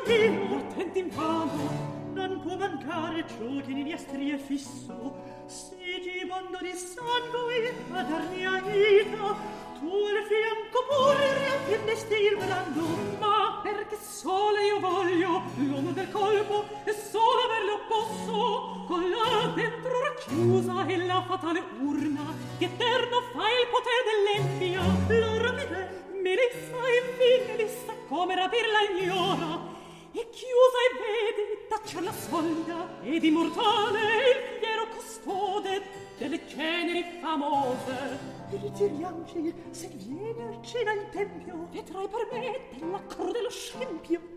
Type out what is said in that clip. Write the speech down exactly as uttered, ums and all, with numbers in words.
io attenti in vano non può mancare ciò che nei miei è fisso si gibondo di sangue a darmi aiuto tu al fianco pure riattendesti il brando ma perché sola io voglio l'uomo del colpo e solo averlo posso con la dentro racchiusa e la fatale urna che eterno fa il potere dell'empia la rapide Melissa e Melissa come rapirla ignora e chiusa e vedi taccia la soglia ed immortale il fiero custode delle ceneri famose ritiriamoci se viene a cena in tempio vedrai per me della crudele scempio